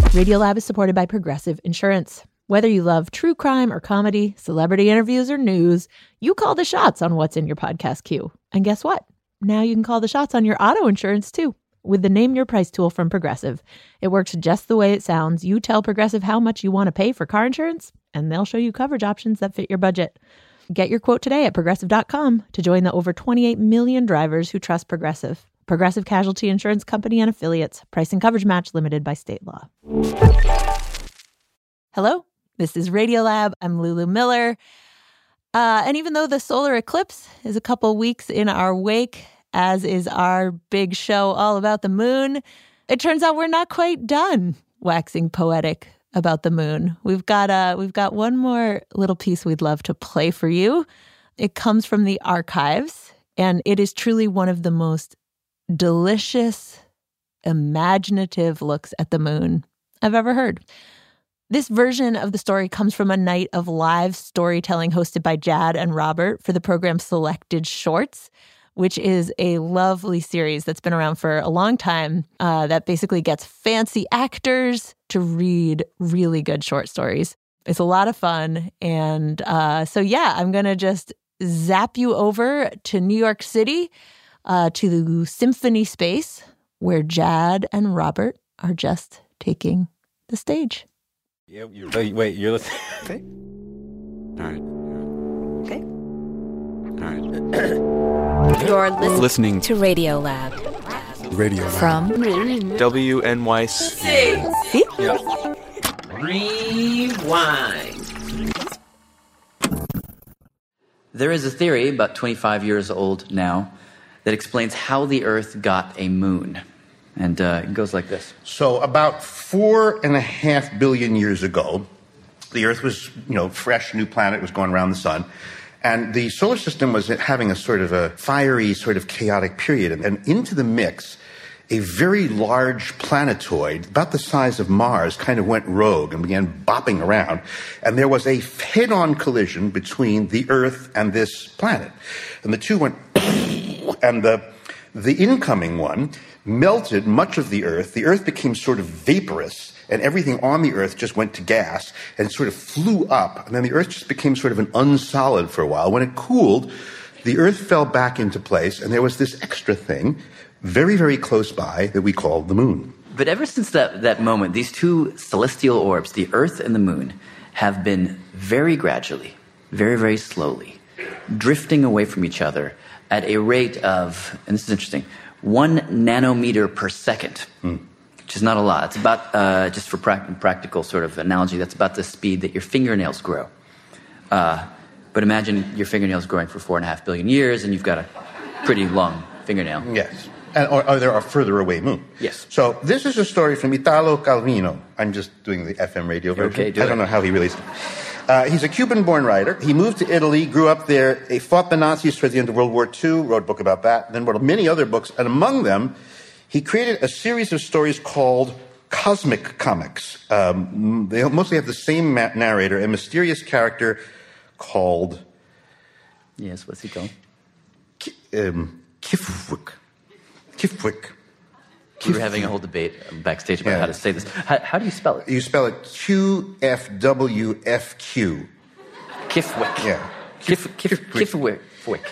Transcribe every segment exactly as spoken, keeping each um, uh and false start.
Radiolab is supported by Progressive Insurance. Whether you love true crime or comedy, celebrity interviews or news, you call the shots on what's in your podcast queue. And guess what? Now you can call the shots on your auto insurance too with the Name Your Price tool from Progressive. It works just the way it sounds. You tell Progressive how much you want to pay for car insurance, and they'll show you coverage options that fit your budget. Get your quote today at progressive dot com to join the over twenty-eight million drivers who trust Progressive. Progressive Casualty Insurance Company and Affiliates. Price and coverage match limited by state law. Hello, this is Radiolab. I'm Lulu Miller. Uh, and even though the solar eclipse is a couple weeks in our wake, as is our big show all about the moon, it turns out we're not quite done waxing poetic about the moon. We've got uh, we've got one more little piece we'd love to play for you. It comes from the archives, and it is truly one of the most delicious, imaginative looks at the moon I've ever heard. This version of the story comes from a night of live storytelling hosted by Jad and Robert for the program Selected Shorts, which is a lovely series that's been around for a long time uh, that basically gets fancy actors to read really good short stories. It's a lot of fun. And uh, so, yeah, I'm going to just zap you over to New York City, uh, to the Symphony Space, where Jad and Robert are just taking the stage. Yeah, you're, wait, wait, you're listening. Okay. All right. Okay. All right. You're listening, Listening to Radiolab Radio Lab. from W N Y C. See? Yeah. Rewind. There is a theory, about twenty-five years old now, that explains how the Earth got a moon. And uh, it goes like this. So about four and a half billion years ago, the Earth was, you know, fresh, new planet, was going around the sun. And the solar system was having a sort of a fiery, sort of chaotic period. And, and into the mix, a very large planetoid, about the size of Mars, kind of went rogue and began bopping around. And there was a head-on collision between the Earth and this planet. And the two went, and the, the incoming one melted much of the Earth. The Earth became sort of vaporous, and everything on the Earth just went to gas and sort of flew up. And then the Earth just became sort of an unsolid for a while. When it cooled, the Earth fell back into place, and there was this extra thing very, very close by that we call the moon. But ever since that, that moment, these two celestial orbs, the Earth and the moon, have been very gradually, very, very slowly, drifting away from each other at a rate of, and this is interesting, one nanometer per second, mm. which is not a lot. It's about, uh, just for pra- practical sort of analogy, that's about the speed that your fingernails grow. Uh, but imagine your fingernails growing for four and a half billion years, and you've got a pretty long fingernail. Yes. And, or, or there are further away moon. Yes. So this is a story from Italo Calvino. I'm just doing the F M radio version. Okay, do I don't it. know how he released it. Uh, he's a Cuban-born writer. He moved to Italy, grew up there. He fought the Nazis towards the end of World War Two, wrote a book about that, then wrote many other books. And among them, he created a series of stories called Cosmic Comics. Um, they mostly have the same ma- narrator, a mysterious character called... Yes, what's he called? Ki- um, Kifwick. Kifwick. We were having a whole debate backstage about Yeah. how to say this. How, how do you spell it? You spell it Q F W F Q. Kifwick. Yeah. Kif, kif, Kifwick. Kifwick.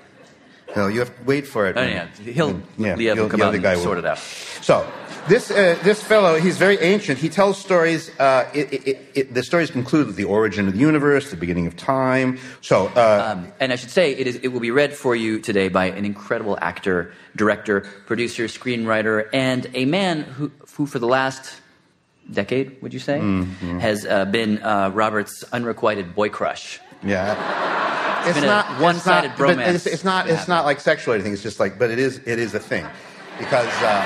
No, you have to wait for it. Oh, yeah. He'll, Yeah, Liev will he'll- come yeah, out the and guy will. sort it out. So, this uh, this fellow, he's very ancient. He tells stories. Uh, it, it, it, the stories conclude with the origin of the universe, the beginning of time. So, uh, Um, and I should say, it, is, it will be read for you today by an incredible actor, director, producer, screenwriter, and a man who, who for the last decade, would you say, Mm-hmm. has uh, been uh, Robert's unrequited boy crush. yeah. It's been a not one-sided it's not, but bromance. It's, it's not. It's not like sexual or anything. It's just like, but it is. It is a thing, because uh,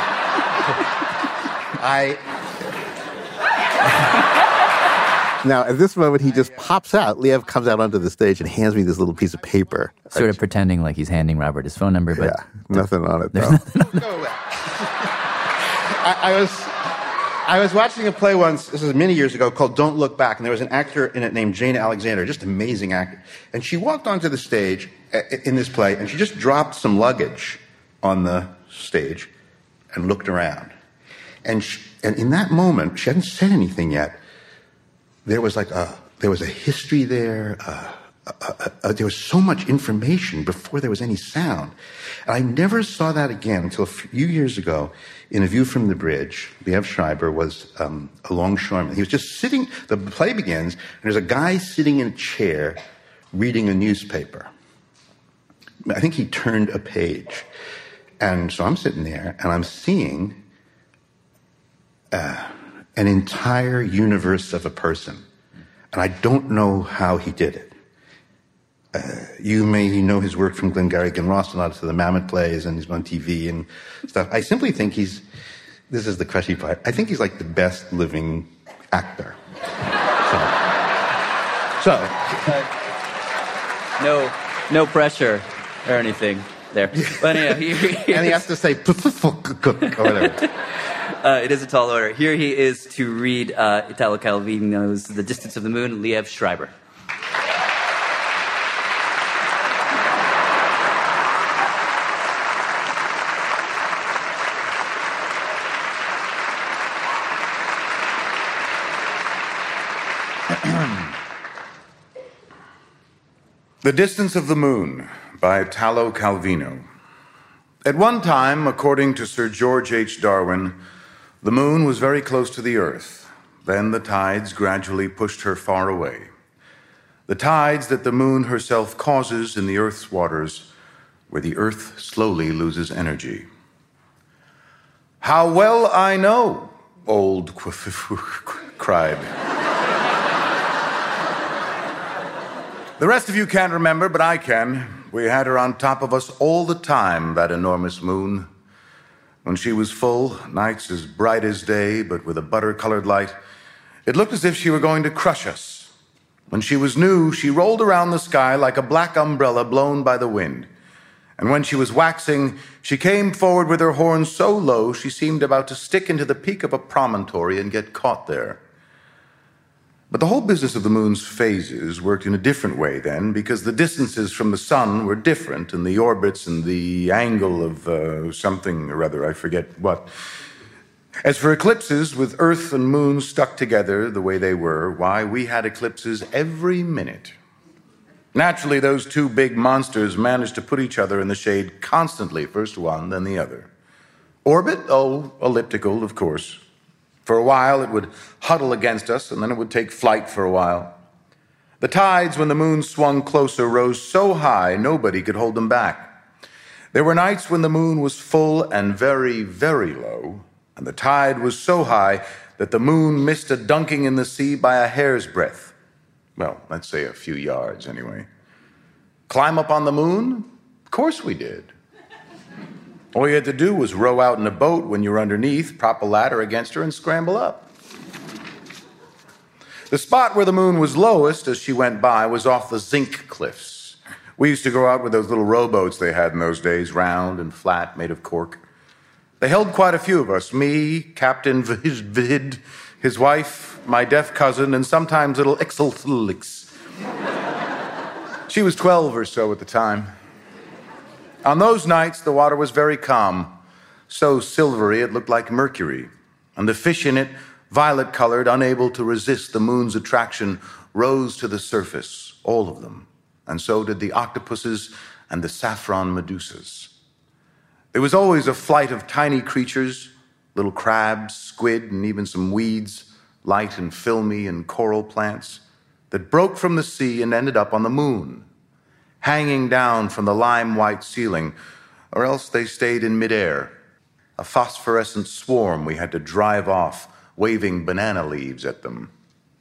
I. Now, at this moment, he just pops out. Liev comes out onto the stage and hands me this little piece of paper. Sort of pretending like he's handing Robert his phone number, but Yeah, nothing on it, though. Go away. I, I was I was watching a play once, this is many years ago, called Don't Look Back, and there was an actor in it named Jane Alexander, just amazing actor. And she walked onto the stage in this play, and she just dropped some luggage on the stage and looked around. And she, And in that moment, she hadn't said anything yet. There was like a, there was a history there. Uh, uh, uh, uh, there was so much information before there was any sound. And I never saw that again until a few years ago in A View from the Bridge. Liev Schreiber was um, a longshoreman. He was just sitting, the play begins, and there's a guy sitting in a chair reading a newspaper. I think he turned a page. And so I'm sitting there, and I'm seeing uh, an entire universe of a person. And I don't know how he did it. Uh, you may know his work from Glengarry Glen Ross, a lot of the Mammoth plays, and he's on T V and stuff. I simply think he's, this is the crushy part, I think he's like the best living actor. So, so. No, no pressure or anything there. But anyhow, here he is. And he has to say, or whatever. Uh, it is a tall order. Here he is to read uh, Italo Calvino's The Distance of the Moon, Liev Schreiber. The Distance of the Moon by Italo Calvino. At one time, according to Sir George H. Darwin, the moon was very close to the earth. Then the tides gradually pushed her far away. The tides that the moon herself causes in the earth's waters, where the earth slowly loses energy. How well I know, old cried. The rest of you can't remember, but I can. We had her on top of us all the time, that enormous moon. When she was full, nights as bright as day, but with a butter-colored light, it looked as if she were going to crush us. When she was new, she rolled around the sky like a black umbrella blown by the wind. And when she was waxing, she came forward with her horns so low she seemed about to stick into the peak of a promontory and get caught there. But the whole business of the moon's phases worked in a different way then, because the distances from the sun were different, and the orbits and the angle of uh, something or other, I forget what. As for eclipses, with Earth and moon stuck together the way they were, why, we had eclipses every minute. Naturally, those two big monsters managed to put each other in the shade constantly, first one, then the other. Orbit? Oh, elliptical, of course. For a while, it would huddle against us, and then it would take flight for a while. The tides, when the moon swung closer, rose so high, nobody could hold them back. There were nights when the moon was full and very, very low, and the tide was so high that the moon missed a dunking in the sea by a hair's breadth. Well, let's say a few yards, anyway. Climb up on the moon? Of course we did. All you had to do was row out in a boat when you were underneath, prop a ladder against her, and scramble up. The spot where the moon was lowest as she went by was off the zinc cliffs. We used to go out with those little rowboats they had in those days, round and flat, made of cork. They held quite a few of us, me, Captain Vid, his wife, my deaf cousin, and sometimes little Ixelix. She was twelve or so at the time. On those nights, the water was very calm, so silvery it looked like mercury, and the fish in it, violet-colored, unable to resist the moon's attraction, rose to the surface, all of them, and so did the octopuses and the saffron medusas. There was always a flight of tiny creatures, little crabs, squid, and even some weeds, light and filmy and coral plants, that broke from the sea and ended up on the moon, hanging down from the lime-white ceiling, or else they stayed in midair, a phosphorescent swarm we had to drive off, waving banana leaves at them.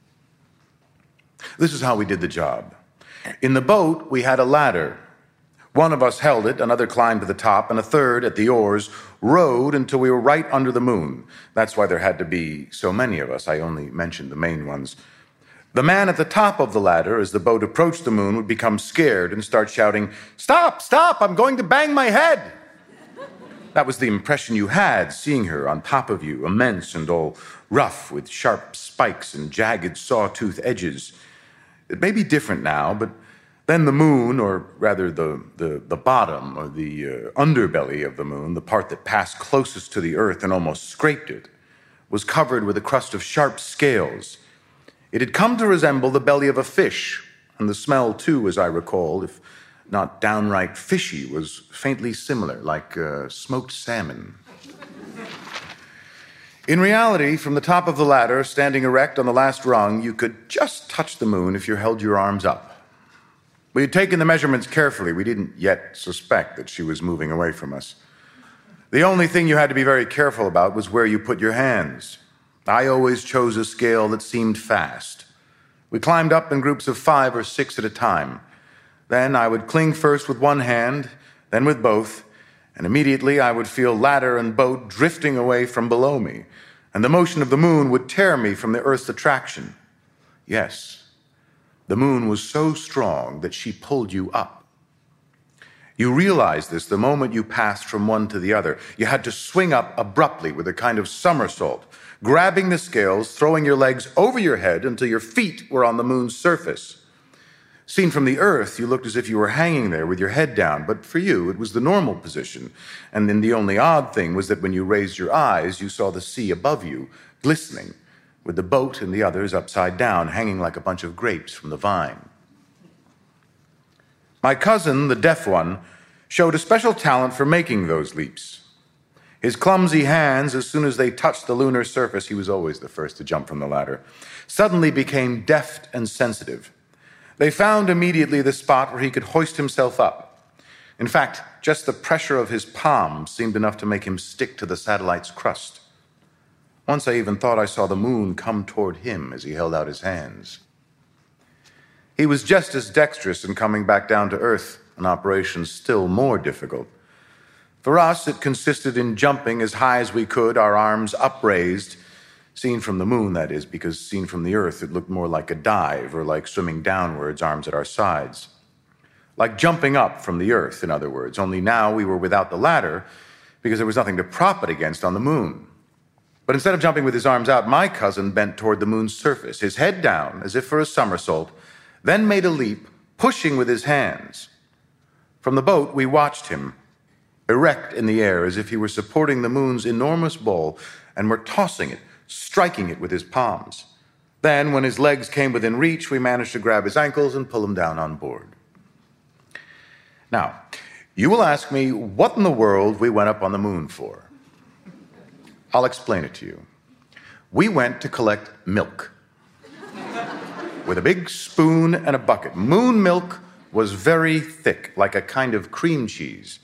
This is how we did the job. In the boat, we had a ladder. One of us held it, another climbed to the top, and a third, at the oars, rowed until we were right under the moon. That's why there had to be so many of us. I only mentioned the main ones. The man at the top of the ladder, as the boat approached the moon, would become scared and start shouting, "Stop, stop, I'm going to bang my head." That was the impression you had, seeing her on top of you, immense and all rough with sharp spikes and jagged sawtooth edges. It may be different now, but then the moon, or rather the, the, the bottom or the uh, underbelly of the moon, the part that passed closest to the earth and almost scraped it, was covered with a crust of sharp scales. It had come to resemble the belly of a fish, and the smell, too, as I recall, if not downright fishy, was faintly similar, like uh, smoked salmon. In reality, from the top of the ladder, standing erect on the last rung, you could just touch the moon if you held your arms up. We had taken the measurements carefully. We didn't yet suspect that she was moving away from us. The only thing you had to be very careful about was where you put your hands. I always chose a scale that seemed fast. We climbed up in groups of five or six at a time. Then I would cling first with one hand, then with both, and immediately I would feel ladder and boat drifting away from below me, and the motion of the moon would tear me from the Earth's attraction. Yes, the moon was so strong that she pulled you up. You realized this the moment you passed from one to the other. You had to swing up abruptly with a kind of somersault, grabbing the scales, throwing your legs over your head until your feet were on the moon's surface. Seen from the Earth, you looked as if you were hanging there with your head down, but for you, it was the normal position. And then the only odd thing was that when you raised your eyes, you saw the sea above you, glistening, with the boat and the others upside down, hanging like a bunch of grapes from the vine. My cousin, the deaf one, showed a special talent for making those leaps. His clumsy hands, as soon as they touched the lunar surface, he was always the first to jump from the ladder, suddenly became deft and sensitive. They found immediately the spot where he could hoist himself up. In fact, just the pressure of his palms seemed enough to make him stick to the satellite's crust. Once I even thought I saw the moon come toward him as he held out his hands. He was just as dexterous in coming back down to Earth, an operation still more difficult. For us, it consisted in jumping as high as we could, our arms upraised, seen from the moon, that is, because seen from the Earth, it looked more like a dive or like swimming downwards, arms at our sides. Like jumping up from the Earth, in other words, only now we were without the ladder because there was nothing to prop it against on the moon. But instead of jumping with his arms out, my cousin bent toward the moon's surface, his head down, as if for a somersault, then made a leap, pushing with his hands. From the boat, we watched him, erect in the air, as if he were supporting the moon's enormous ball and were tossing it, striking it with his palms. Then, when his legs came within reach, we managed to grab his ankles and pull him down on board. Now, you will ask me what in the world we went up on the moon for. I'll explain it to you. We went to collect milk with a big spoon and a bucket. Moon milk was very thick, like a kind of cream cheese.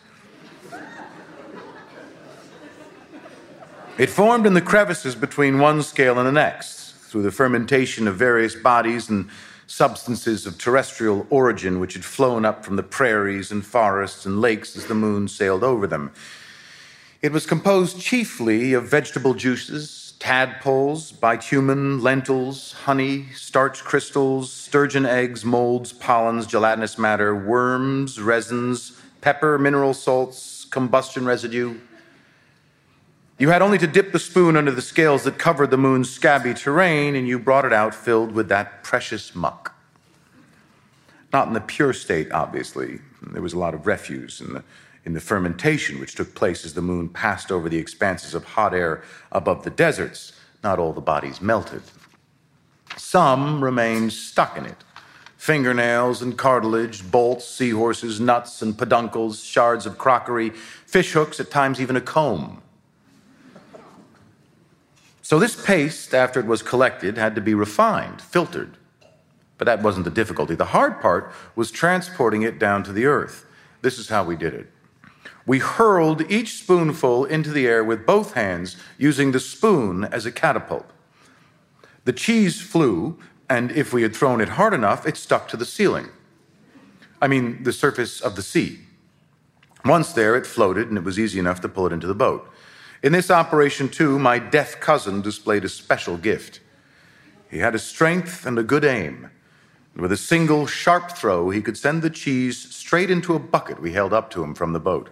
It formed in the crevices between one scale and the next, through the fermentation of various bodies and substances of terrestrial origin which had flown up from the prairies and forests and lakes as the moon sailed over them. It was composed chiefly of vegetable juices, tadpoles, bitumen, lentils, honey, starch crystals, sturgeon eggs, molds, pollens, gelatinous matter, worms, resins, pepper, mineral salts, combustion residue. You had only to dip the spoon under the scales that covered the moon's scabby terrain, and you brought it out filled with that precious muck. Not in the pure state, obviously. There was a lot of refuse in the, in the fermentation which took place as the moon passed over the expanses of hot air above the deserts. Not all the bodies melted. Some remained stuck in it. Fingernails and cartilage, bolts, seahorses, nuts and peduncles, shards of crockery, fish hooks, at times even a comb. So this paste, after it was collected, had to be refined, filtered. But that wasn't the difficulty. The hard part was transporting it down to the Earth. This is how we did it. We hurled each spoonful into the air with both hands, using the spoon as a catapult. The cheese flew, and if we had thrown it hard enough, it stuck to the ceiling. I mean, the surface of the sea. Once there, it floated, and it was easy enough to pull it into the boat. In this operation, too, my deaf cousin displayed a special gift. He had a strength and a good aim. And with a single sharp throw, he could send the cheese straight into a bucket we held up to him from the boat.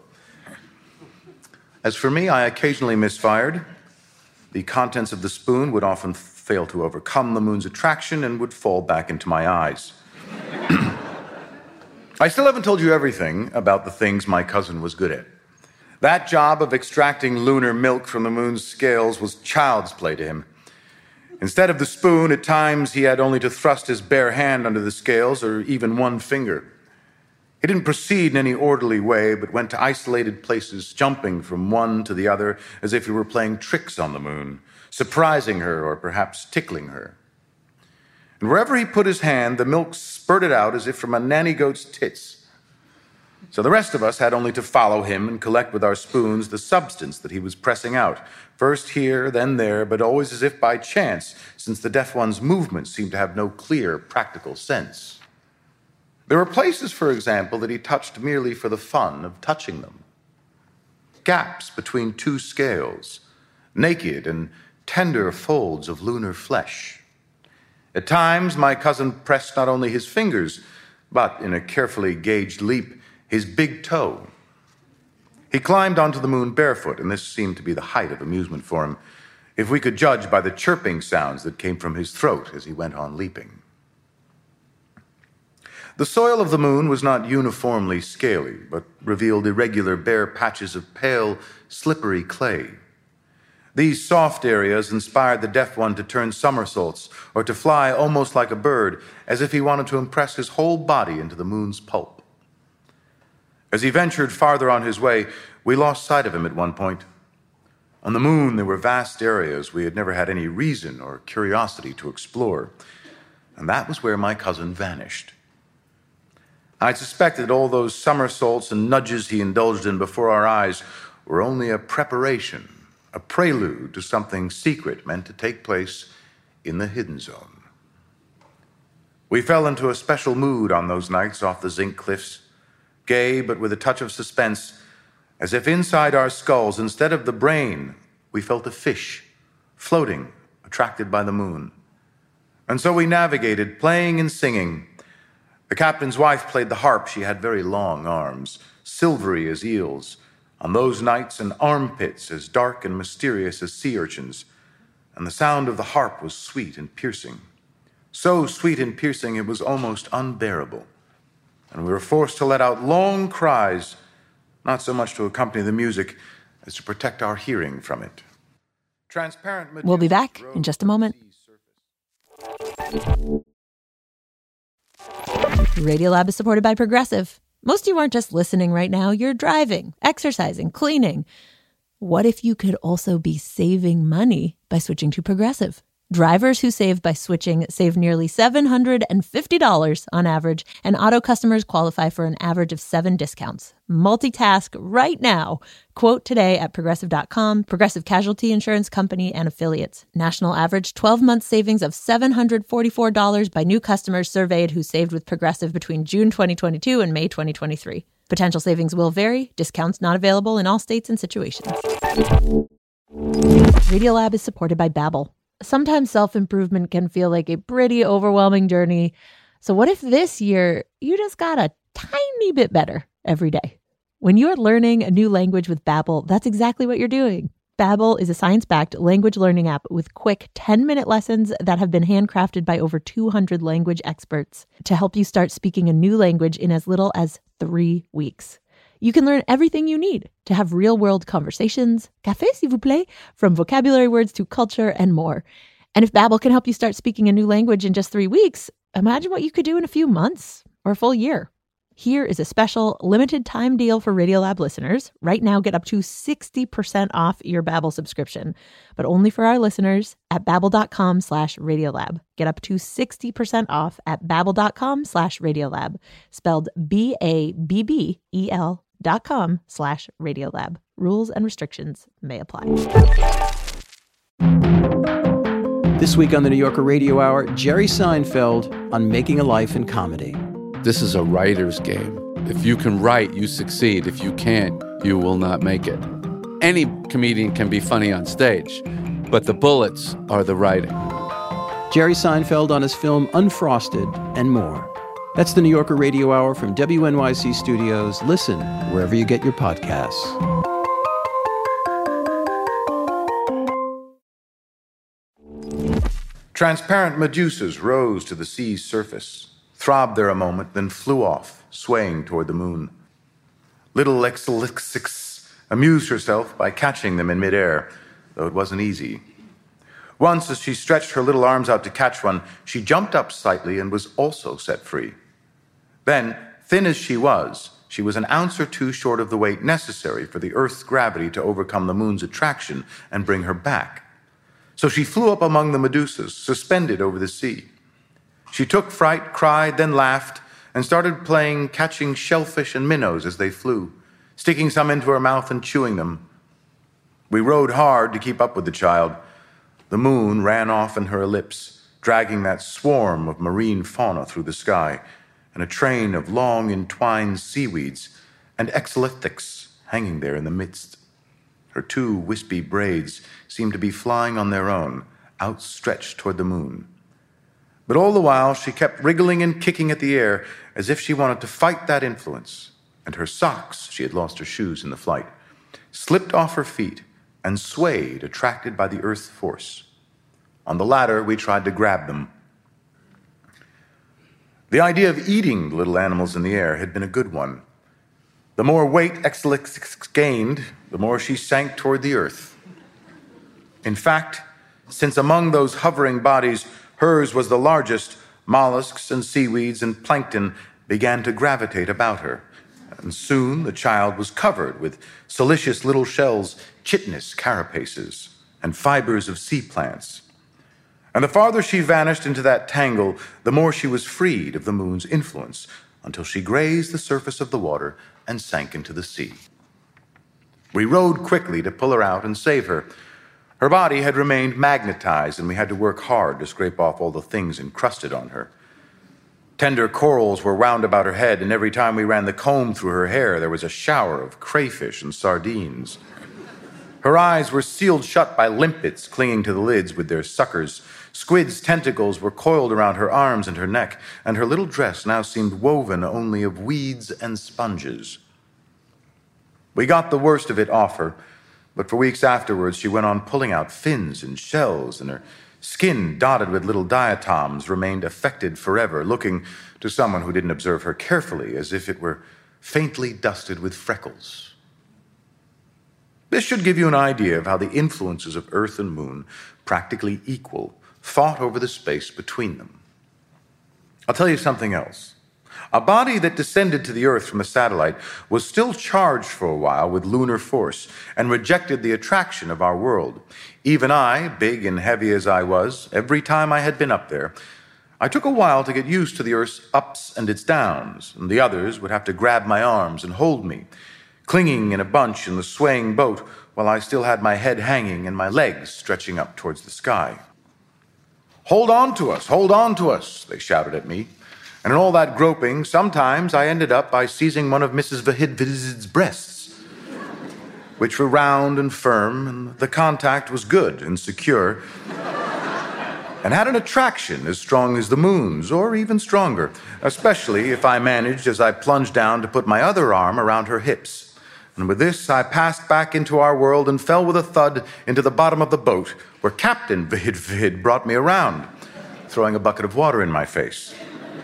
As for me, I occasionally misfired. The contents of the spoon would often fail to overcome the moon's attraction and would fall back into my eyes. I still haven't told you everything about the things my cousin was good at. That job of extracting lunar milk from the moon's scales was child's play to him. Instead of the spoon, at times he had only to thrust his bare hand under the scales or even one finger. He didn't proceed in any orderly way, but went to isolated places, jumping from one to the other as if he were playing tricks on the moon, surprising her or perhaps tickling her. And wherever he put his hand, the milk spurted out as if from a nanny goat's tits. So the rest of us had only to follow him and collect with our spoons the substance that he was pressing out, first here, then there, but always as if by chance, since the deaf one's movements seemed to have no clear, practical sense. There were places, for example, that he touched merely for the fun of touching them. Gaps between two scales, naked and tender folds of lunar flesh. At times, my cousin pressed not only his fingers, but, in a carefully gauged leap, his big toe. He climbed onto the moon barefoot, and this seemed to be the height of amusement for him, if we could judge by the chirping sounds that came from his throat as he went on leaping. The soil of the moon was not uniformly scaly, but revealed irregular bare patches of pale, slippery clay. These soft areas inspired the deaf one to turn somersaults or to fly almost like a bird, as if he wanted to impress his whole body into the moon's pulp. As he ventured farther on his way, we lost sight of him at one point. On the moon, there were vast areas we had never had any reason or curiosity to explore, and that was where my cousin vanished. I suspected all those somersaults and nudges he indulged in before our eyes were only a preparation, a prelude to something secret meant to take place in the hidden zone. We fell into a special mood on those nights off the zinc cliffs, gay but with a touch of suspense, as if inside our skulls, instead of the brain, we felt a fish, floating, attracted by the moon. And so we navigated, playing and singing. The captain's wife played the harp. She had very long arms, silvery as eels. On those nights, and armpits as dark and mysterious as sea urchins. And the sound of the harp was sweet and piercing. So sweet and piercing it was almost unbearable. And we were forced to let out long cries, not so much to accompany the music as to protect our hearing from it. Transparent. We'll be back in just a moment. Radiolab is supported by Progressive. Most of you aren't just listening right now, you're driving, exercising, cleaning. What if you could also be saving money by switching to Progressive? Drivers who save by switching save nearly seven hundred fifty dollars on average, and auto customers qualify for an average of seven discounts. Multitask right now. Quote today at Progressive dot com. Progressive Casualty Insurance Company and Affiliates. National average twelve-month savings of seven hundred forty-four dollars by new customers surveyed who saved with Progressive between June twenty twenty-two and May twenty twenty-three. Potential savings will vary. Discounts not available in all states and situations. Radiolab is supported by Babbel. Sometimes self-improvement can feel like a pretty overwhelming journey. So what if this year you just got a tiny bit better every day? When you're learning a new language with Babbel, that's exactly what you're doing. Babbel is a science-backed language learning app with quick ten-minute lessons that have been handcrafted by over two hundred language experts to help you start speaking a new language in as little as three weeks. You can learn everything you need to have real-world conversations, café s'il vous plaît, from vocabulary words to culture and more. And if Babbel can help you start speaking a new language in just three weeks, imagine what you could do in a few months or a full year. Here is a special limited time deal for Radiolab listeners. Right now, get up to sixty percent off your Babbel subscription, but only for our listeners at babbel.com slash Radiolab. Get up to sixty percent off at babbel.com slash Radiolab, spelled B A B B E L dot com slash Radiolab. Rules and restrictions may apply. This week on the New Yorker Radio Hour, Jerry Seinfeld on making a life in comedy. This is a writer's game. If you can write, you succeed. If you can't, you will not make it. Any comedian can be funny on stage, but the bullets are the writing. Jerry Seinfeld on his film Unfrosted and more. That's the New Yorker Radio Hour from W N Y C Studios. Listen wherever you get your podcasts. Transparent medusas rose to the sea's surface, throbbed there a moment, then flew off, swaying toward the moon. Little exolixics amused herself by catching them in midair, though it wasn't easy. Once, as she stretched her little arms out to catch one, she jumped up slightly and was also set free. Then, thin as she was, she was an ounce or two short of the weight necessary for the Earth's gravity to overcome the moon's attraction and bring her back. So she flew up among the Medusas, suspended over the sea. She took fright, cried, then laughed, and started playing catching shellfish and minnows as they flew, sticking some into her mouth and chewing them. We rowed hard to keep up with the child. The moon ran off in her ellipse, dragging that swarm of marine fauna through the sky, and a train of long entwined seaweeds and exolithics hanging there in the midst. Her two wispy braids seemed to be flying on their own, outstretched toward the moon. But all the while she kept wriggling and kicking at the air as if she wanted to fight that influence, and her socks, she had lost her shoes in the flight, slipped off her feet and swayed, attracted by the Earth's force. On the latter, we tried to grab them. The idea of eating the little animals in the air had been a good one. The more weight Exolix gained, the more she sank toward the Earth. In fact, since among those hovering bodies, hers was the largest, mollusks and seaweeds and plankton began to gravitate about her. And soon the child was covered with silicious little shells, chitinous carapaces, and fibers of sea plants. And the farther she vanished into that tangle, the more she was freed of the moon's influence, until she grazed the surface of the water and sank into the sea. We rowed quickly to pull her out and save her. Her body had remained magnetized, and we had to work hard to scrape off all the things encrusted on her. Tender corals were wound about her head, and every time we ran the comb through her hair, there was a shower of crayfish and sardines. Her eyes were sealed shut by limpets clinging to the lids with their suckers. Squid's tentacles were coiled around her arms and her neck, and her little dress now seemed woven only of weeds and sponges. We got the worst of it off her, but for weeks afterwards she went on pulling out fins and shells, and her skin, dotted with little diatoms, remained affected forever, looking, to someone who didn't observe her carefully, as if it were faintly dusted with freckles. This should give you an idea of how the influences of Earth and Moon, practically equal, fought over the space between them. I'll tell you something else. A body that descended to the Earth from a satellite was still charged for a while with lunar force and rejected the attraction of our world. Even I, big and heavy as I was, every time I had been up there, I took a while to get used to the Earth's ups and its downs, and the others would have to grab my arms and hold me, clinging in a bunch in the swaying boat while I still had my head hanging and my legs stretching up towards the sky. "Hold on to us, hold on to us," they shouted at me. And in all that groping, sometimes I ended up by seizing one of Missus Vahidvid's breasts, which were round and firm, and the contact was good and secure, and had an attraction as strong as the moon's, or even stronger, especially if I managed, as I plunged down, to put my other arm around her hips. And with this, I passed back into our world and fell with a thud into the bottom of the boat, where Captain Vahidvid brought me around, throwing a bucket of water in my face.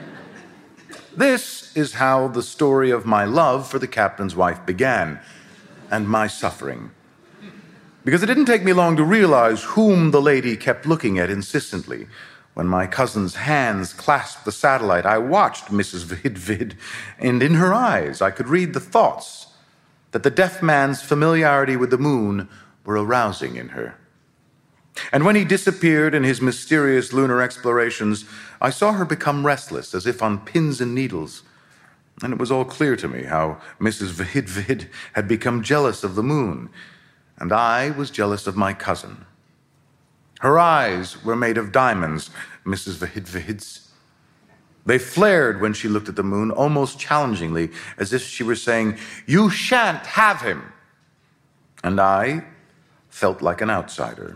This is how the story of my love for the captain's wife began, and my suffering. Because it didn't take me long to realize whom the lady kept looking at insistently. When my cousin's hands clasped the satellite, I watched Missus Vahidvid, and in her eyes I could read the thoughts that the deaf man's familiarity with the moon were arousing in her. And when he disappeared in his mysterious lunar explorations, I saw her become restless, as if on pins and needles. And it was all clear to me how Missus Vahidvid had become jealous of the moon, and I was jealous of my cousin. Her eyes were made of diamonds, Missus Vahidvid's. They flared when she looked at the moon, almost challengingly, as if she were saying, "You shan't have him." And I felt like an outsider.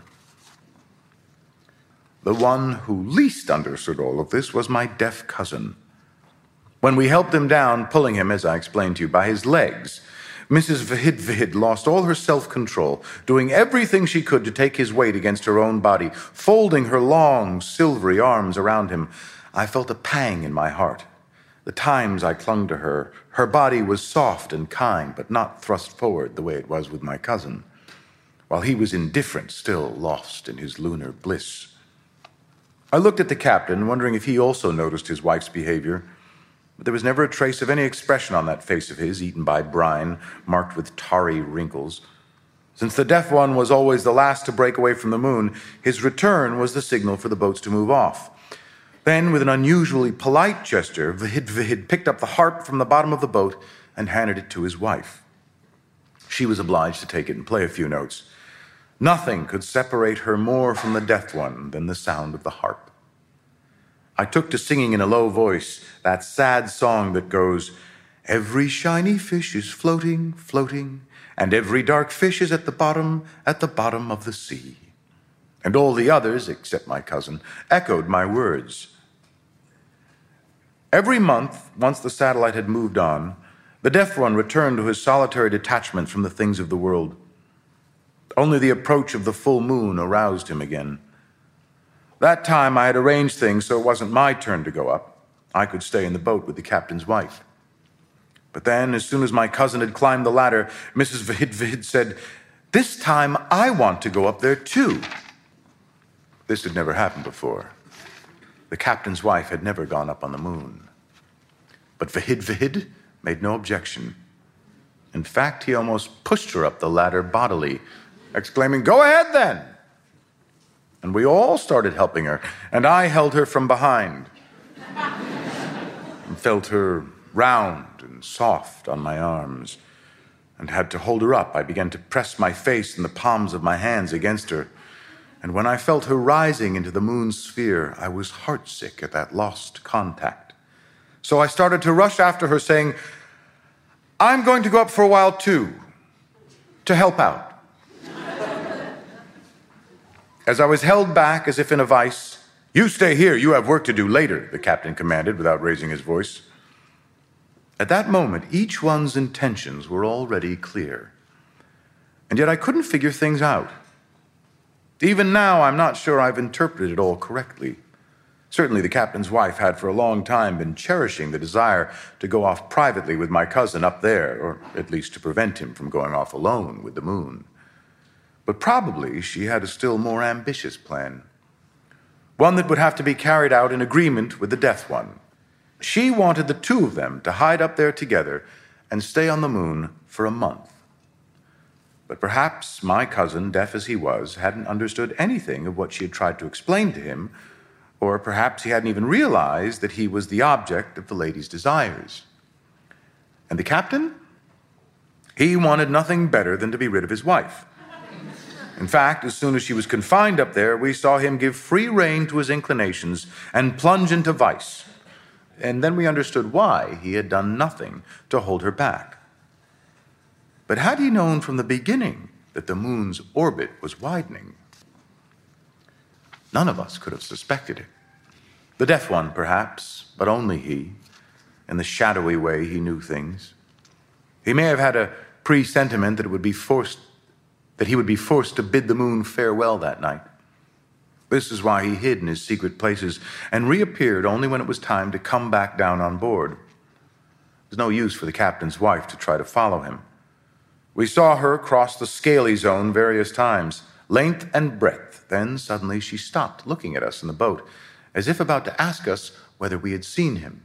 The one who least understood all of this was my deaf cousin. When we helped him down, pulling him, as I explained to you, by his legs, Missus Vahidvid lost all her self-control, doing everything she could to take his weight against her own body, folding her long, silvery arms around him. I felt a pang in my heart, The times I clung to her, her body was soft and kind, but not thrust forward the way it was with my cousin, while he was indifferent, still lost in his lunar bliss. I looked at the captain, wondering if he also noticed his wife's behavior, but there was never a trace of any expression on that face of his, eaten by brine, marked with tarry wrinkles. Since the deaf one was always the last to break away from the moon, his return was the signal for the boats to move off. Then, with an unusually polite gesture, Vahid Vahid picked up the harp from the bottom of the boat and handed it to his wife. She was obliged to take it and play a few notes. Nothing could separate her more from the deaf one than the sound of the harp. I took to singing in a low voice that sad song that goes, "Every shiny fish is floating, floating, and every dark fish is at the bottom, at the bottom of the sea." And all the others, except my cousin, echoed my words. Every month, once the satellite had moved on, the deaf one returned to his solitary detachment from the things of the world. Only the approach of the full moon aroused him again. That time I had arranged things so it wasn't my turn to go up. I could stay in the boat with the captain's wife. But then, as soon as my cousin had climbed the ladder, Missus Vahid Vahid said, "This time I want to go up there too." This had never happened before. The captain's wife had never gone up on the moon. But Vahid Vahid made no objection. In fact, he almost pushed her up the ladder bodily, exclaiming, "Go ahead then!" And we all started helping her, and I held her from behind and felt her round and soft on my arms, and had to hold her up. I began to press my face in the palms of my hands against her. And when I felt her rising into the moon's sphere, I was heartsick at that lost contact. So I started to rush after her, saying, "I'm going to go up for a while too, to help out." As I was held back as if in a vice, "You stay here, you have work to do later," the captain commanded without raising his voice. At that moment, each one's intentions were already clear. And yet I couldn't figure things out. Even now, I'm not sure I've interpreted it all correctly. Certainly, the captain's wife had for a long time been cherishing the desire to go off privately with my cousin up there, or at least to prevent him from going off alone with the moon. But probably she had a still more ambitious plan, one that would have to be carried out in agreement with the deaf one. She wanted the two of them to hide up there together and stay on the moon for a month. But perhaps my cousin, deaf as he was, hadn't understood anything of what she had tried to explain to him, or perhaps he hadn't even realized that he was the object of the lady's desires. And the captain? He wanted nothing better than to be rid of his wife. In fact, as soon as she was confined up there, we saw him give free rein to his inclinations and plunge into vice. And then we understood why he had done nothing to hold her back. But had he known from the beginning that the moon's orbit was widening? None of us could have suspected it. The deaf one, perhaps, but only he, in the shadowy way he knew things. He may have had a presentiment that it would be forced, that he would be forced to bid the moon farewell that night. This is why he hid in his secret places and reappeared only when it was time to come back down on board. It was no use for the captain's wife to try to follow him. We saw her cross the scaly zone various times, length and breadth. Then suddenly she stopped looking at us in the boat, as if about to ask us whether we had seen him.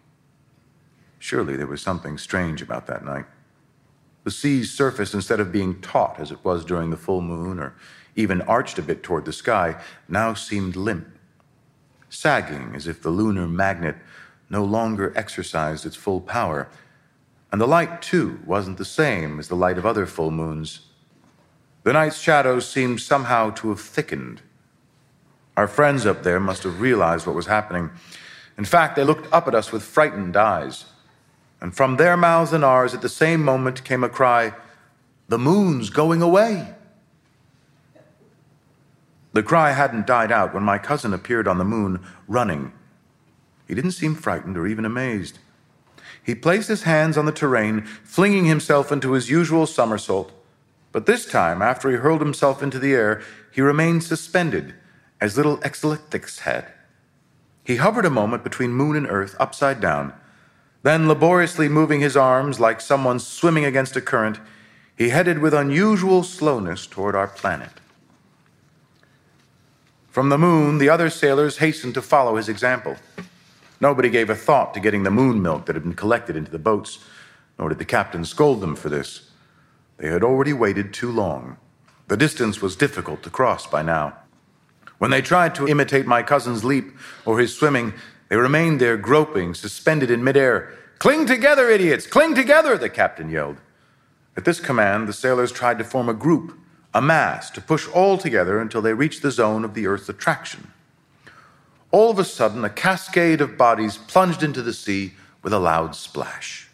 Surely there was something strange about that night. The sea's surface, instead of being taut as it was during the full moon, or even arched a bit toward the sky, now seemed limp, sagging as if the lunar magnet no longer exercised its full power. And the light, too, wasn't the same as the light of other full moons. The night's shadows seemed somehow to have thickened. Our friends up there must have realized what was happening. In fact, they looked up at us with frightened eyes. And from their mouths and ours at the same moment came a cry, "The moon's going away!" The cry hadn't died out when my cousin appeared on the moon, running. He didn't seem frightened or even amazed. He placed his hands on the terrain, flinging himself into his usual somersault. But this time, after he hurled himself into the air, he remained suspended, as little Exelixix had. He hovered a moment between moon and earth, upside down, Then, laboriously moving his arms like someone swimming against a current, he headed with unusual slowness toward our planet. From the moon, the other sailors hastened to follow his example. Nobody gave a thought to getting the moon milk that had been collected into the boats, nor did the captain scold them for this. They had already waited too long. The distance was difficult to cross by now. When they tried to imitate my cousin's leap or his swimming, they remained there groping, suspended in midair. "Cling together, idiots! Cling together!" the captain yelled. At this command, the sailors tried to form a group, a mass, to push all together until they reached the zone of the Earth's attraction. All of a sudden, a cascade of bodies plunged into the sea with a loud splash.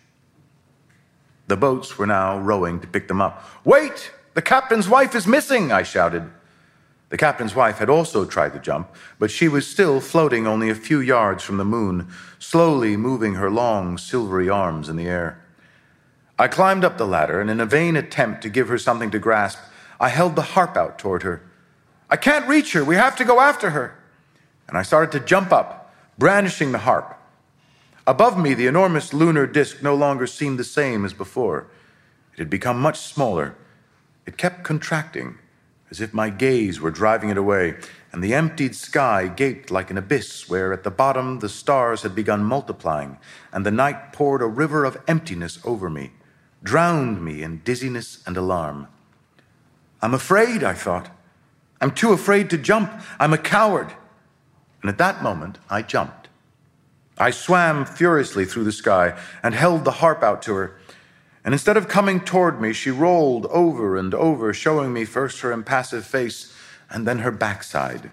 The boats were now rowing to pick them up. "Wait! The captain's wife is missing!" I shouted. The captain's wife had also tried to jump, but she was still floating only a few yards from the moon, slowly moving her long, silvery arms in the air. I climbed up the ladder, and in a vain attempt to give her something to grasp, I held the harp out toward her. "I can't reach her. We have to go after her." And I started to jump up, brandishing the harp. Above me, the enormous lunar disk no longer seemed the same as before. It had become much smaller. It kept contracting, as if my gaze were driving it away, and the emptied sky gaped like an abyss where at the bottom the stars had begun multiplying, and the night poured a river of emptiness over me, drowned me in dizziness and alarm. "I'm afraid," I thought. "I'm too afraid to jump. I'm a coward." And at that moment, I jumped. I swam furiously through the sky and held the harp out to her. And instead of coming toward me, she rolled over and over, showing me first her impassive face and then her backside.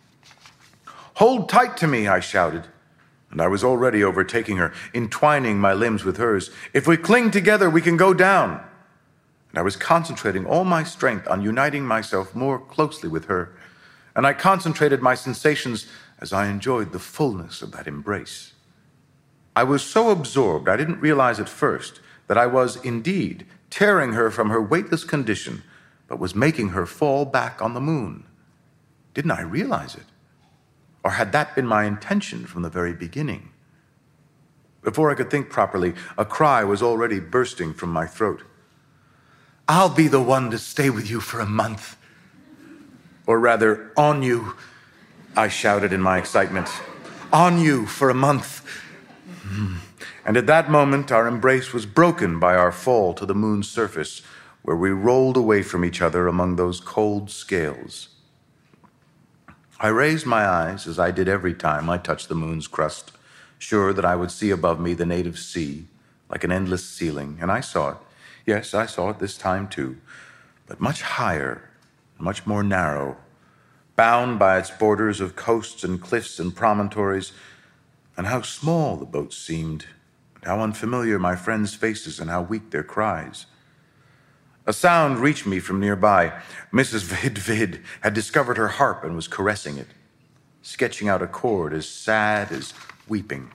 "Hold tight to me," I shouted. And I was already overtaking her, entwining my limbs with hers. "If we cling together, we can go down." And I was concentrating all my strength on uniting myself more closely with her. And I concentrated my sensations as I enjoyed the fullness of that embrace. I was so absorbed, I didn't realize at first that I was indeed tearing her from her weightless condition, but was making her fall back on the moon. Didn't I realize it? Or had that been my intention from the very beginning? Before I could think properly, a cry was already bursting from my throat. "I'll be the one to stay with you for a month. Or rather, on you," I shouted in my excitement. "On you for a month." And at that moment, our embrace was broken by our fall to the moon's surface, where we rolled away from each other among those cold scales. I raised my eyes, as I did every time I touched the moon's crust, sure that I would see above me the native sea, like an endless ceiling, and I saw it. Yes, I saw it this time too, but much higher, much more narrow, bound by its borders of coasts and cliffs and promontories, and how small the boats seemed, and how unfamiliar my friends' faces and how weak their cries. A sound reached me from nearby. Missus Vidvid had discovered her harp and was caressing it, sketching out a chord as sad as weeping.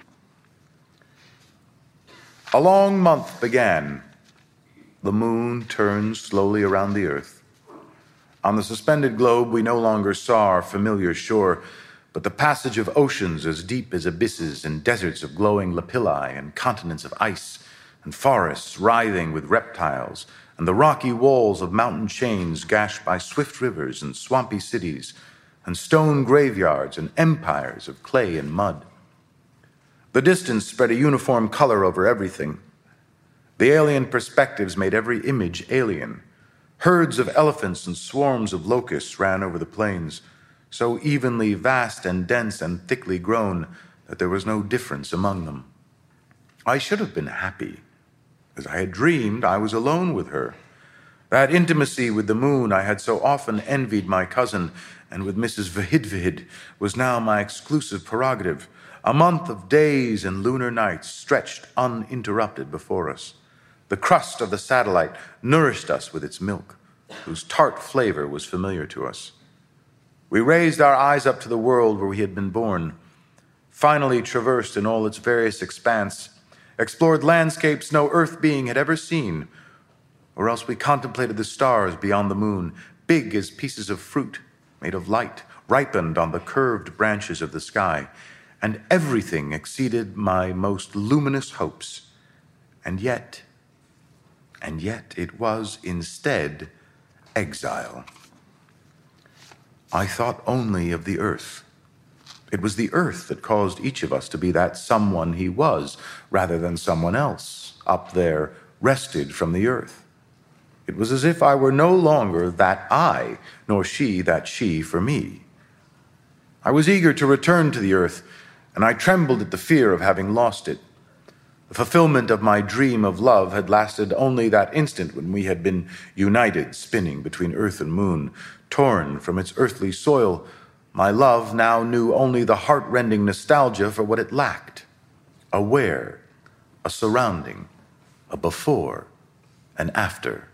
A long month began. The moon turned slowly around the earth. On the suspended globe, we no longer saw our familiar shore, but the passage of oceans as deep as abysses and deserts of glowing lapilli and continents of ice and forests writhing with reptiles and the rocky walls of mountain chains gashed by swift rivers and swampy cities and stone graveyards and empires of clay and mud. The distance spread a uniform color over everything. The alien perspectives made every image alien. Herds of elephants and swarms of locusts ran over the plains, so evenly vast and dense and thickly grown that there was no difference among them. I should have been happy. As I had dreamed, I was alone with her. That intimacy with the moon I had so often envied my cousin and with Missus Vahidvahid was now my exclusive prerogative. A month of days and lunar nights stretched uninterrupted before us. The crust of the satellite nourished us with its milk, whose tart flavor was familiar to us. We raised our eyes up to the world where we had been born, finally traversed in all its various expanse, explored landscapes no earth being had ever seen, or else we contemplated the stars beyond the moon, big as pieces of fruit made of light, ripened on the curved branches of the sky, and everything exceeded my most luminous hopes. And yet, and yet it was instead exile. I thought only of the earth. It was the earth that caused each of us to be that someone he was, rather than someone else, up there, wrested from the earth. It was as if I were no longer that I, nor she that she for me. I was eager to return to the earth, and I trembled at the fear of having lost it. The fulfillment of my dream of love had lasted only that instant when we had been united, spinning between earth and moon. Torn from its earthly soil, my love now knew only the heart-rending nostalgia for what it lacked. A where, a surrounding, a before, an after.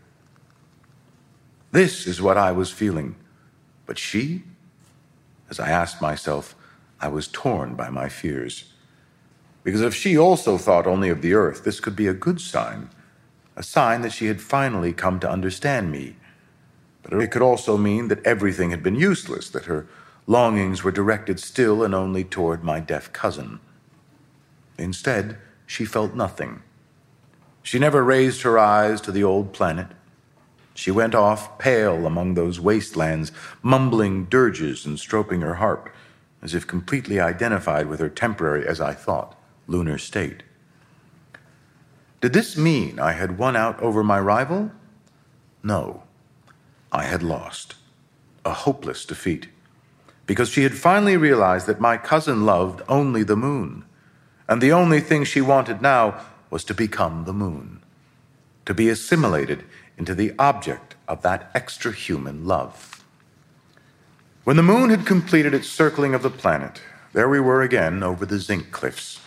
This is what I was feeling. But she? As I asked myself, I was torn by my fears. Because if she also thought only of the earth, this could be a good sign, a sign that she had finally come to understand me. But it could also mean that everything had been useless, that her longings were directed still and only toward my deaf cousin. Instead, she felt nothing. She never raised her eyes to the old planet. She went off pale among those wastelands, mumbling dirges and stroking her harp, as if completely identified with her temporary, as I thought, lunar state. Did this mean I had won out over my rival? No, I had lost. A hopeless defeat. Because she had finally realized that my cousin loved only the moon, and the only thing she wanted now was to become the moon, to be assimilated into the object of that extra-human love. When the moon had completed its circling of the planet, there we were again over the zinc cliffs.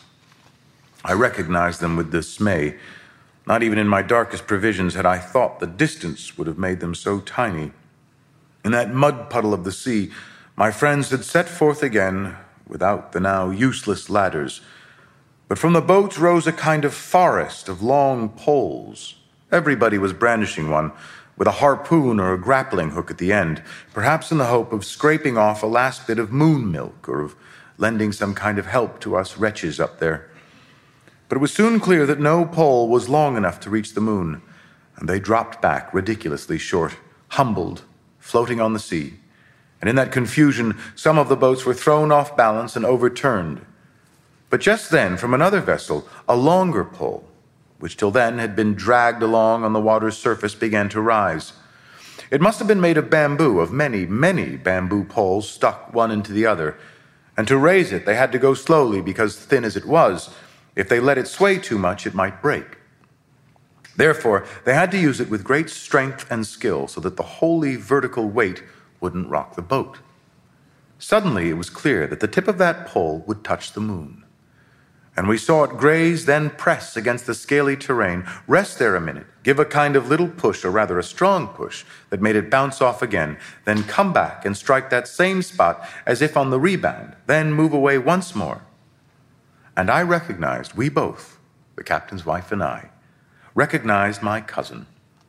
I recognized them with dismay. Not even in my darkest previsions had I thought the distance would have made them so tiny. In that mud puddle of the sea, my friends had set forth again without the now useless ladders. But from the boats rose a kind of forest of long poles. Everybody was brandishing one, with a harpoon or a grappling hook at the end, perhaps in the hope of scraping off a last bit of moon milk or of lending some kind of help to us wretches up there. But it was soon clear that no pole was long enough to reach the moon, and they dropped back ridiculously short, humbled, floating on the sea. And in that confusion, some of the boats were thrown off balance and overturned. But just then, from another vessel, a longer pole, which till then had been dragged along on the water's surface, began to rise. It must have been made of bamboo, of many, many bamboo poles stuck one into the other. And to raise it, they had to go slowly because, thin as it was, if they let it sway too much, it might break. Therefore, they had to use it with great strength and skill so that the wholly vertical weight wouldn't rock the boat. Suddenly, it was clear that the tip of that pole would touch the moon. And we saw it graze, then press against the scaly terrain, rest there a minute, give a kind of little push, or rather a strong push, that made it bounce off again, then come back and strike that same spot as if on the rebound, then move away once more. And I recognized, we both, the captain's wife and I, recognized my cousin.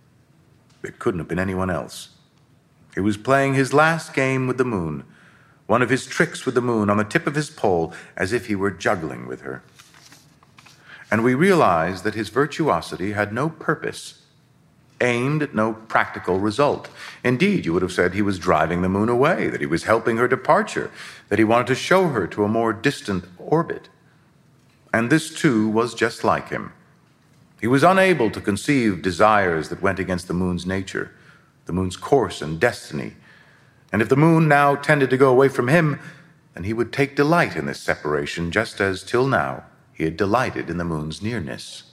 It couldn't have been anyone else. He was playing his last game with the moon, one of his tricks with the moon on the tip of his pole, as if he were juggling with her. And we realized that his virtuosity had no purpose, aimed at no practical result. Indeed, you would have said he was driving the moon away, that he was helping her departure, that he wanted to show her to a more distant orbit. And this, too, was just like him. He was unable to conceive desires that went against the moon's nature, the moon's course and destiny. And if the moon now tended to go away from him, then he would take delight in this separation, just as, till now, he had delighted in the moon's nearness.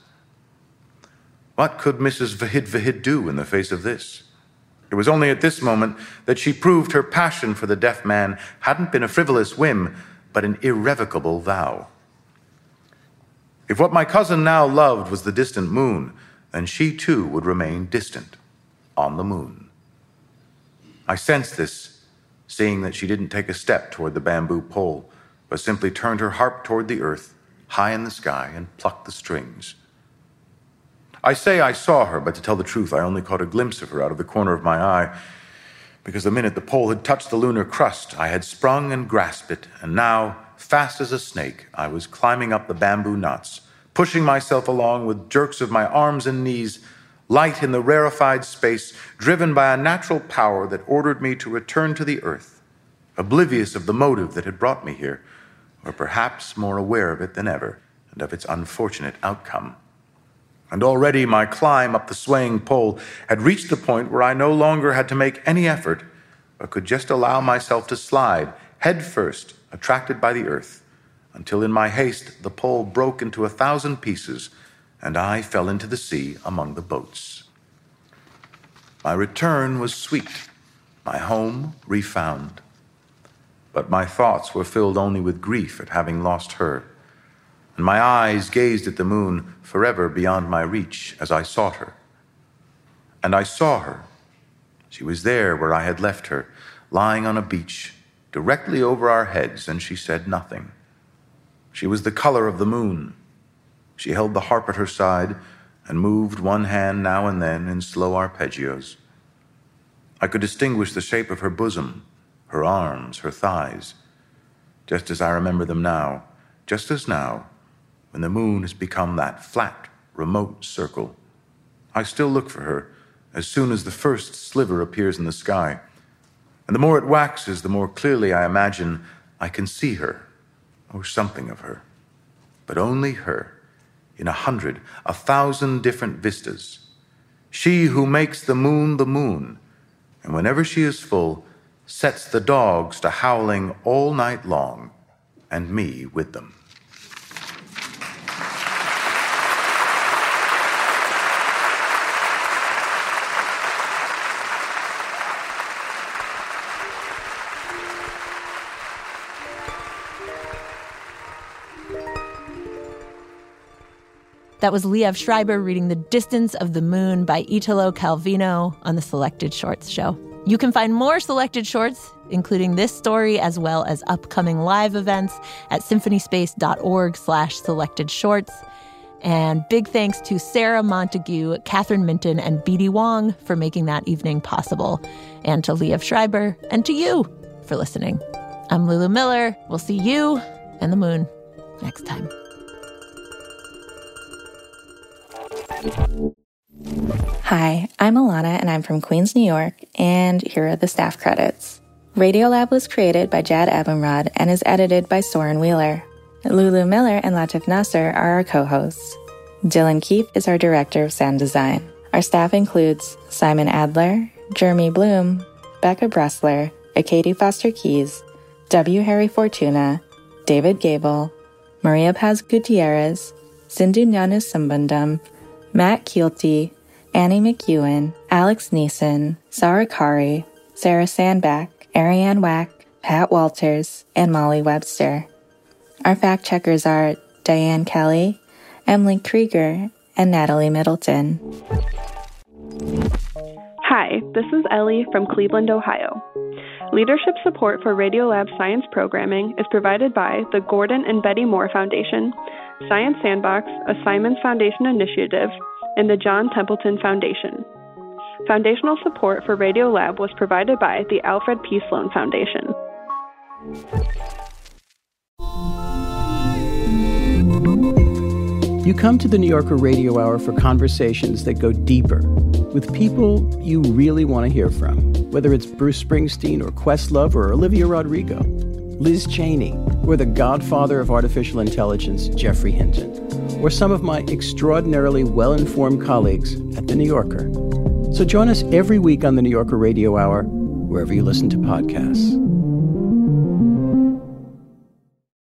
What could Missus Vahid Vahid do in the face of this? It was only at this moment that she proved her passion for the deaf man hadn't been a frivolous whim, but an irrevocable vow. If what my cousin now loved was the distant moon, then she too would remain distant, on the moon. I sensed this, seeing that she didn't take a step toward the bamboo pole, but simply turned her harp toward the earth, high in the sky, and plucked the strings. I say I saw her, but to tell the truth, I only caught a glimpse of her out of the corner of my eye, because the minute the pole had touched the lunar crust, I had sprung and grasped it, and now, fast as a snake, I was climbing up the bamboo knots, pushing myself along with jerks of my arms and knees, light in the rarefied space, driven by a natural power that ordered me to return to the earth, oblivious of the motive that had brought me here, or perhaps more aware of it than ever, and of its unfortunate outcome. And already my climb up the swaying pole had reached the point where I no longer had to make any effort, but could just allow myself to slide, head first, attracted by the earth, until in my haste the pole broke into a thousand pieces, and I fell into the sea among the boats. My return was sweet, my home refound. But my thoughts were filled only with grief at having lost her, and my eyes gazed at the moon forever beyond my reach as I sought her. And I saw her. She was there where I had left her, lying on a beach, directly over our heads, and she said nothing. She was the color of the moon. She held the harp at her side and moved one hand now and then in slow arpeggios. I could distinguish the shape of her bosom, her arms, her thighs, just as I remember them now, just as now, when the moon has become that flat, remote circle. I still look for her as soon as the first sliver appears in the sky. And the more it waxes, the more clearly I imagine I can see her, or something of her. But only her, in a hundred, a thousand different vistas. She who makes the moon the moon, and whenever she is full, sets the dogs to howling all night long, and me with them. That was Liev Schreiber reading The Distance of the Moon by Italo Calvino on the Selected Shorts show. You can find more Selected Shorts, including this story as well as upcoming live events, at symphonyspace.org slash selected shorts. And big thanks to Sarah Montague, Catherine Minton, and B D Wong for making that evening possible, and to Liev Schreiber, and to you for listening. I'm Lulu Miller. We'll see you and the moon next time. Hi, I'm Alana and I'm from Queens, New York, and here are the staff credits. Radiolab was created by Jad Abumrad and is edited by Soren Wheeler. Lulu Miller and Latif Nasser are our co-hosts. Dylan Keefe is our director of sound design. Our staff includes Simon Adler, Jeremy Bloom, Becca Bressler, Akady Foster Keys, W. Harry Fortuna, David Gable, Maria Paz Gutierrez, Sindhu Nyanus Sambandam, Matt Keelty, Annie McEwen, Alex Neeson, Sarah Kari, Sarah Sandback, Ariane Wack, Pat Walters, and Molly Webster. Our fact checkers are Diane Kelly, Emily Krieger, and Natalie Middleton. Hi, this is Ellie from Cleveland, Ohio. Leadership support for Radiolab science programming is provided by the Gordon and Betty Moore Foundation, Science Sandbox, a Simons Foundation initiative, and the John Templeton Foundation. Foundational support for Radiolab was provided by the Alfred P. Sloan Foundation. You come to the New Yorker Radio Hour for conversations that go deeper, with people you really want to hear from, whether it's Bruce Springsteen or Questlove or Olivia Rodrigo, Liz Cheney, or the godfather of artificial intelligence, Geoffrey Hinton, or some of my extraordinarily well-informed colleagues at The New Yorker. So join us every week on the New Yorker Radio Hour, wherever you listen to podcasts.